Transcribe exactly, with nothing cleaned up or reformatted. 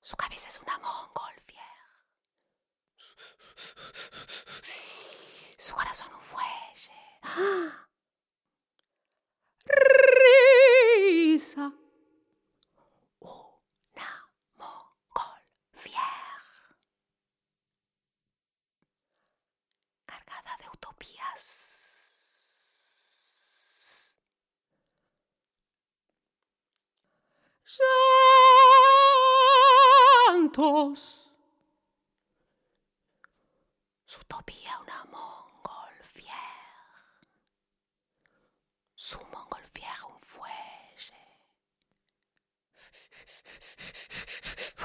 Su cabeza es una montgolfière. Su corazón un fuelle. ¡Ah! Risa. Una montgolfière. Cargada de utopías. Llantos. Su utopía una montgolfière. Su montgolfière un fuelle.